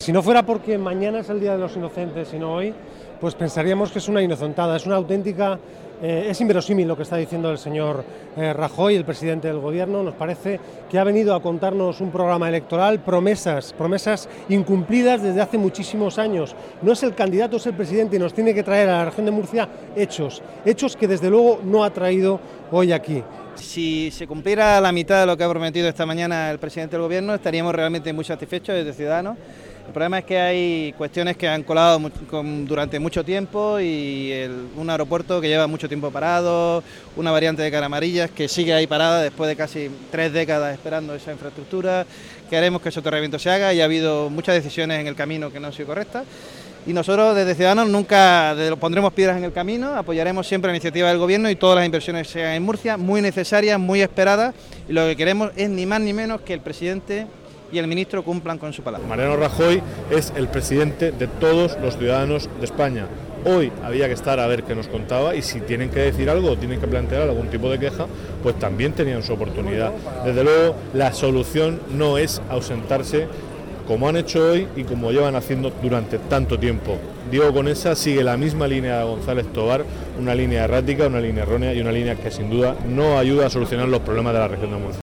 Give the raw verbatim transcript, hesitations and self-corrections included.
Si no fuera porque mañana es el Día de los Inocentes y no hoy, pues pensaríamos que es una inocentada, es una auténtica, eh, es inverosímil lo que está diciendo el señor eh, Rajoy, el presidente del gobierno. Nos parece que ha venido a contarnos un programa electoral, promesas, promesas incumplidas desde hace muchísimos años. No es el candidato, es el presidente y nos tiene que traer a la región de Murcia hechos, hechos que desde luego no ha traído hoy aquí. Si se cumpliera la mitad de lo que ha prometido esta mañana el presidente del gobierno, estaríamos realmente muy satisfechos desde Ciudadanos. El problema es que hay cuestiones que han colado durante mucho tiempo y el, un aeropuerto que lleva mucho tiempo parado, una variante de Caramarillas que sigue ahí parada después de casi tres décadas esperando esa infraestructura. Queremos que el soterramiento se haga y ha habido muchas decisiones en el camino que no han sido correctas. Y nosotros desde Ciudadanos nunca pondremos piedras en el camino, apoyaremos siempre la iniciativa del gobierno y todas las inversiones que se hagan en Murcia, muy necesarias, muy esperadas, y lo que queremos es ni más ni menos que el presidente y el ministro cumplan con su palabra. Mariano Rajoy es el presidente de todos los ciudadanos de España. Hoy había que estar a ver qué nos contaba y si tienen que decir algo o tienen que plantear algún tipo de queja, pues también tenían su oportunidad. Desde luego, la solución no es ausentarse como han hecho hoy y como llevan haciendo durante tanto tiempo. Diego Conesa sigue la misma línea de González Tobar, una línea errática, una línea errónea y una línea que sin duda no ayuda a solucionar los problemas de la región de Murcia.